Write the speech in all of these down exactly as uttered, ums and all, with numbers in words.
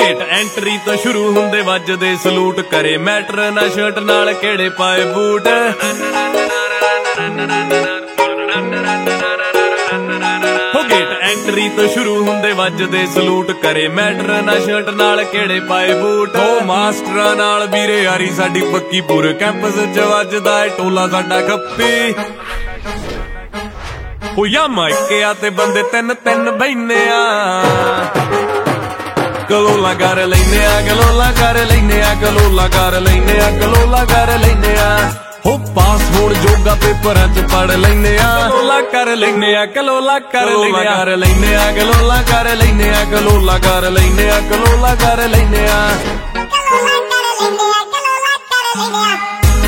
Gate entry ਤੋਂ ਸ਼ੁਰੂ ਹੁੰਦੇ ਵੱਜਦੇ ਸਲੂਟ ਕਰੇ ਮੈਟਰ ਨਾ ਸ਼ਰਟ ਨਾਲ ਕਿਹੜੇ ਪਾਏ ਬੂਟ ਹੋ ਗੇਟ ਐਂਟਰੀ ਤੋਂ ਸ਼ੁਰੂ ਹੁੰਦੇ ਵੱਜਦੇ ਸਲੂਟ ਕਰੇ ਮੈਟਰ ਨਾ ਸ਼ਰਟ ਨਾਲ ਕਿਹੜੇ ਪਾਏ ਬੂਟ ਹੋ ਮਾਸਟਰਾਂ ਨਾਲ ਵੀਰੇ ਯਾਰੀ ਸਾਡੀ ਪੱਕੀ ਪੂਰੇ ਕੈਂਪਸ ਚ ਵੱਜਦਾ ਏ ਟੋਲਾ ਸਾਡਾ ਖੱਪੀ ਹੋ ਯਾ ਮਾਈਕਿਆ ਤੇ ਬੰਦੇ ਤਿੰਨ ਤਿੰਨ ਬੈਨੇ ਆ ਗਲੋਲਾ ਕਰ ਲੈਨੇ ਆ ਗਲੋਲਾ ਕਰ ਲੈਨੇ ਆ ਗਲੋਲਾ ਕਰ ਲੈਨੇ ਆ ਗਲੋਲਾ ਕਰ ਲੈਨੇ ਆ ਹੋ ਪਾਸ ਹੋਣ ਜੋਗਾ ਪੇਪਰਾਂ ਚ ਪੜ ਲੈਨੇ ਆ ਗਲੋਲਾ ਕਰ ਲੈਨੇ ਆ ਗਲੋਲਾ ਕਰ ਲੈਨੇ ਆ ਕਰ ਲੈਨੇ ਆ ਗਲੋਲਾ ਕਰ ਲੈਨੇ ਆ ਗਲੋਲਾ ਕਰ ਲੈਨੇ ਆ ਗਲੋਲਾ ਕਰ ਲੈਨੇ ਆ ਗਲੋਲਾ ਕਰ ਲੈਨੇ ਆ ਗਲੋਲਾ ਕਰ ਲੈਨੇ ਆ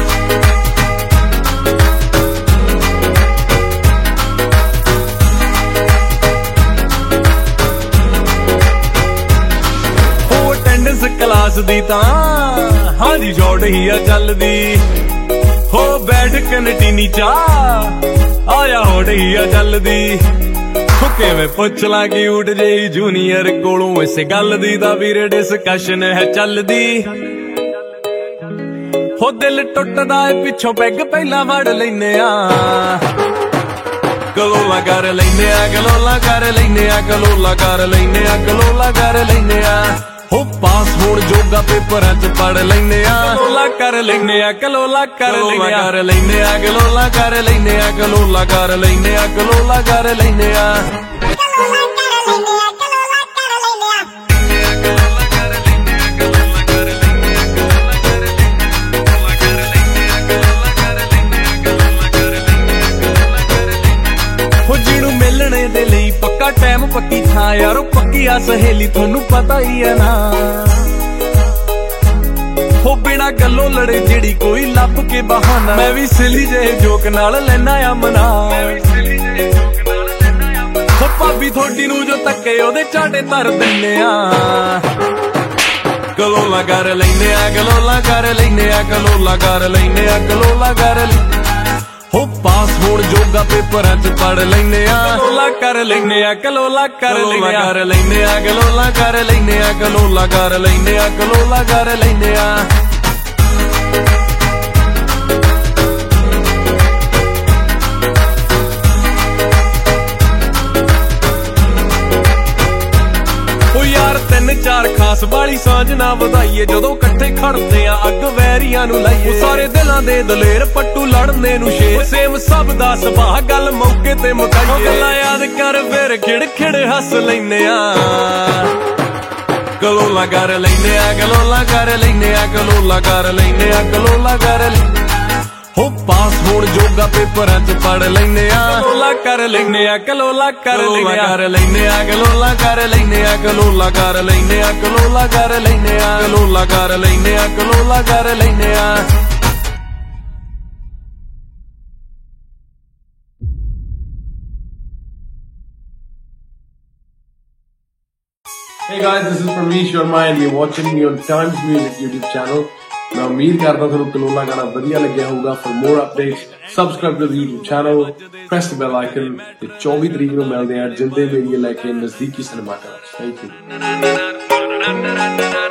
ਕਲਾਸ ਦੀ ਤਾਂ ਹਾਂਜੀ ਸ਼ੌਟ ਹੀ ਆ ਚੱਲਦੀ ਹੋ ਬੈਠ ਕੈਂਟੀਨੀ ਚਾ ਆਇਆ ਹੋਟ ਹੀ ਆ ਚੱਲਦੀ ਹੋ ਕਿਵੇਂ ਪੁੱਛ ਲਾਂ ਕਿਊਟ ਜਿਹੀ ਜੂਨੀਅਰ ਕੋਲੋਂ ਇਸੇ ਗੱਲ ਦੀ ਤਾਂ ਵੀਰੇ ਡਿਸਕਸ਼ਨ ਹੈ ਚੱਲਦੀ ਹੋ ਦਿਲ ਟੁੱਟਦਾ ਏ ਪਿੱਛੋਂ ਪੈਗ ਪਹਿਲਾਂ ਵੜ ਲੈਨੇ ਆ ਗਲੋਲਾ ਕਰ ਲੈਨੇ ਆ ਗਲੋਲਾ ਕਰ ਲੈਨੇ ਆ ਗਲੋਲਾ ਕਰ ਲੈਨੇ ਆ ਗਲੋਲਾ ਕਰ ਲੈਨੇ ਆ ਹੋ ਪਾਸ ਹੋਣ ਜੋਗਾ ਪੇਪਰਾਂ ਚ ਪੜ ਲੈਨੇ ਆ ਗਲੋਲਾ ਕਰ ਲੈਨੇ ਆ ਗਲੋਲਾ ਕਰ ਲੈਨੇ ਆ ਕਰ ਲੈਨੇ ਆ ਗਲੋਲਾ ਕਰ ਲੈਨੇ ਆ ਗਲੋਲਾ ਕਰ ਲੈਨੇ ਆ ਗਲੋਲਾ ਕਰ ਲੈਨੇ ਆ ਗਲੋਲਾ ਕਰ ਲੈਨੇ ਆ ਗਲੋਲਾ ਕਰ ਲੈਨੇ ਆ ਹੋ ਜਿਹਨੂੰ ਮਿਲਣੇ ਦੇ ਲਈ ਪੱਕਾ ਟਾਈਮ ਪੱਕੀ ਥਾਂ ਯਾਰੋ ਪੱਕੀ ਆ ਸਹੇਲੀ ਤੁਹਾਨੂੰ ਪਤਾ ਹੀ ਆ ਨਾ ਹੋ ਬਿਨਾ ਗੱਲੋਂ ਲੜੇ ਜਿਹੜੀ ਕੋਈ ਲੱਭ ਕੇ ਬਹਾਨਾ ਮੈਂ ਵੀ ਸਿਲੀ ਜਿਹੇ ਜੋਕ ਨਾਲ ਲੈਣਾ ਆ ਮਨਾ ਹੋ ਭਾਬੀ ਥੋੜੀ ਨੂੰ ਜੋ ਤੱਕੇ ਉਹਦੇ ਝਾਟੇ ਧਰ ਦਿੰਨੇ ਆ ਗਲੋਲਾ ਕਰ ਲੈਨੇ ਆ ਗਲੋਲਾ ਕਰ ਲੈਨੇ ਆ ਗਲੋਲਾ ਕਰ ਲੈਨੇ ਆ ਗਲੋਲਾ ਕਰ ਹੋ ਪਾਸ ਹੋਣ ਜੋਗਾ ਪੇਪਰਾਂ ਚ ਪੜ ਲੈਨੇ ਆ ਗਲੋਲਾ ਕਰ ਲੈਨੇ ਆ ਗਲੋਲਾ ਕਰ ਲੈਨੇ ਆ ਕਰ ਲੈਨੇ ਆ ਗਲੋਲਾ ਕਰ ਲੈਨੇ ਆ ਗਲੋਲਾ ਕਰ ਲੈਨੇ ਆ ਗਲੋਲਾ ਕਰ ਲੈਨੇ ਆ ਤਿੰਨ ਚਾਰ ਖਾਸ ਵਾਲੀ ਸਾਂਝ ਨਾ ਵਧਾਈਏ ਜਦੋਂ ਇਕੱਠੇ ਖੜਦੇ ਆ ਅੱਗ ਵੈਰੀਆਂ ਨੂੰ ਲਾਈਏ ਸਾਰੇ ਦਿਲਾਂ ਦੇ ਦਲੇਰ ਪੱਟੂ ਲੜਨੇ ਨੂੰ ਸ਼ੇਰ ਸੇਮ ਸਭ ਦਾ ਸੁਭਾਅ ਗੱਲ ਮੌਕੇ ਤੇ ਮੁਕਾਈਏ ਗੱਲਾਂ ਯਾਦ ਕਰ ਫਿਰ ਖਿੜ ਖਿੜ ਹੱਸ ਲੈਨੇ ਆ ਗਲੋਲਾ ਕਰ ਲੈਨੇ ਆ ਗਲੋਲਾ ਕਰ ਲੈਨੇ ਆ ਗਲੋਲਾ ਕਰ ਲੈਨੇ ਆ ਗਲੋਲਾ ਕਰ ਹੋ ਪਾਸ ਹੋਣ ਜੋਗਾ ਪੇਪਰਾਂ ਚ ਪੜ ਲੈਨੇ ਆ ਗਲੋਲਾ ਕਰ ਲੈਨੇ ਆ ਗਲੋਲਾ ਕਰ ਲੈਨੇ ਆ ਕਰ ਲੈਨੇ ਆ ਗਲੋਲਾ ਕਰ ਲੈਨੇ ਆ ਗਲੋਲਾ ਕਰ ਲੈਨੇ ਆ ਗਲੋਲਾ ਕਰ ਲੈਨੇ ਆ ਗਲੋਲਾ ਕਰ ਲੈਨੇ ਆ ਗਲੋਲਾ ਕਰ ਲੈਨੇ ਆ Hey guys, this is Parmesh Sharma and you're watching me on Times Music YouTube channel. मैं उम्मीद करता ਤੁਹਾਨੂੰ ਗਲੋਲਾ ਗਾਣਾ ਵਧੀਆ ਲੱਗਿਆ ਹੋਊਗਾ। For more updates, subscribe to the YouTube channel, press the bell icon ਤੇ ਚੌਵੀ ਤਰੀਕ ਨੂੰ ਮਿਲਦੇ ਆ ਜਿੰਦੇ ਮੇਰੀ ਲੈ ਕੇ ਨਜ਼ਦੀਕੀ ਸਿਨੇਮਾ ਘਰ। Thank you.